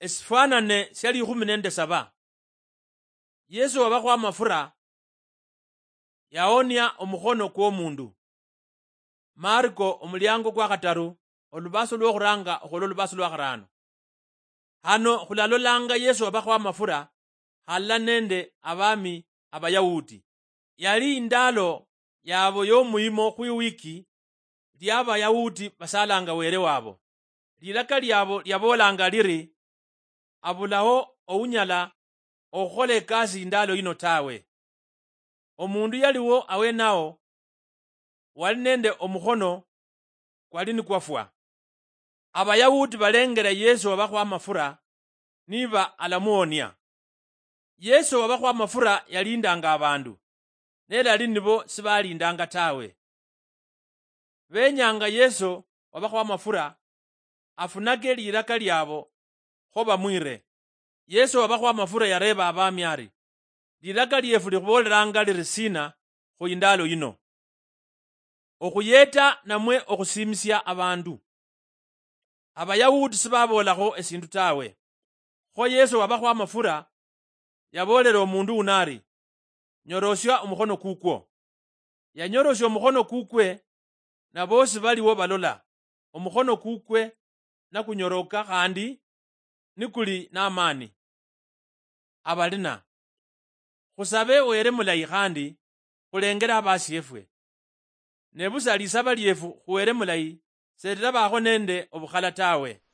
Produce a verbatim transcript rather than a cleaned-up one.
Esifanane sya likhumi nende saba. Yesu wabakho amafura yaonia omukhono kw'omundu. Marko omulyango kwa khataru olubaso lw'okhuranga okhola olubaso lwa kharano. Hano khulalolanga Yesu wabakho amafura khala nende abami abayahudi. Yali indalo yabo y'omuyimo khwiwiki ly'abayahudi basalanga were wabo. Lilaka lyabo lyabolanga liri abulawo ounyala okhola ekasi indalo ino tawe. Omundu yaliwo awenawo wali nende omukhono kwali nikwafwa. Abayahudi balengera Yesu wabakho amafura niba alamuonia. Yesu wabakho amafura yalindanga abandu nelali nibo sibalindanga tawe. Benyanga Yesu wabakho amafura afunake lilaka lyabo kho bamwire. Yesu wabakho amafura yareba abami ari, lilaka lyefu likhuboleranga liri sina khu indalo yino. Okhuyeta namwe okhusimisya abandu. Abayahudi sibabolakho esindu tawe. Kho Yesu wabakho amafura yabolera omundu uno ari, nyorosya omukhono kukwo. Yanyorosya omukhono kukwe na bosi baliwo balola. Omukhono kukwe nakunyoroka khandi nikuli n'amani. Abalina khusabe were mulayi khandi khulengera abasiefwe. Ne busa lisaba lyefu khuwere mulayi setera bakho nende obukhala tawe.